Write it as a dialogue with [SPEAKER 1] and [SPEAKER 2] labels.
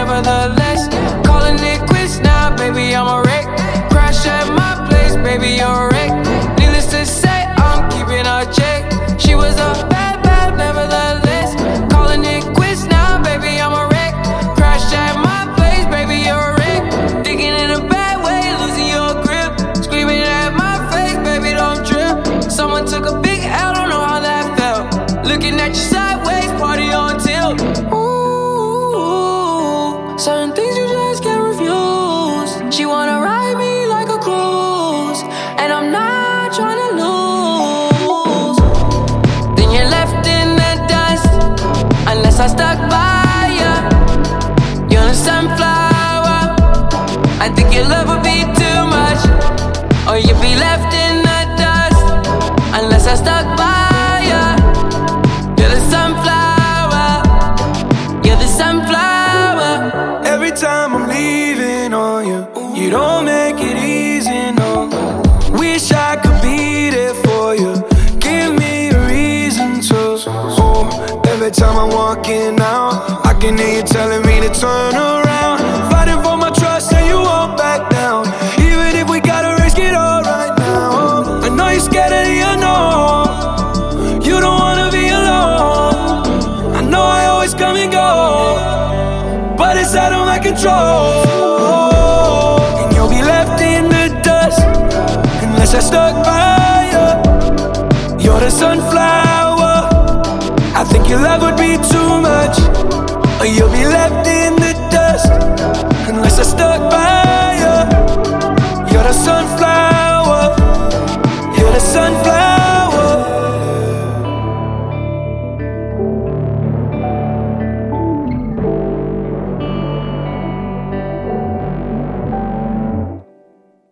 [SPEAKER 1] nevertheless. Calling it quits now, baby, I'm a wreck. Crash at my place, baby, you're a wreck. Needless to say, I'm keeping her check. She was a bad, bad, nevertheless. Calling it quits now, baby, I'm a wreck. Crash at my place, baby, you're a wreck. Thinking in a bad way, losing your grip. Screaming at my face, baby, don't trip. Someone took a big L, don't know how that felt. Looking at you sideways, party on tilt. Ooh, certain things you just can't refuse. She wanna ride me like a cruise, and I'm not trying to lose. Then you're left in the dust, unless I stuck by ya. You're a sunflower. I think your love would be too much, or you'd be left in the dust, unless I stuck by ya. You're the sunflower. You're the sunflower.
[SPEAKER 2] Every time I'm leaving on you, you don't make it easy, no. Wish I could be there for you. Give me a reason to. Oh, every time I'm walking out, I can hear you telling me to turn around. Fighting for my trust and you won't back down. Even if we gotta risk it all right now. I know you're scared of the unknown. You don't wanna be alone. I know I always come and go, but it's out of my control. And you'll be left in the dust, unless I stuck by you. You're the sunflower. I think your love would be too much, or you'll be left in the dust, unless I stuck by you.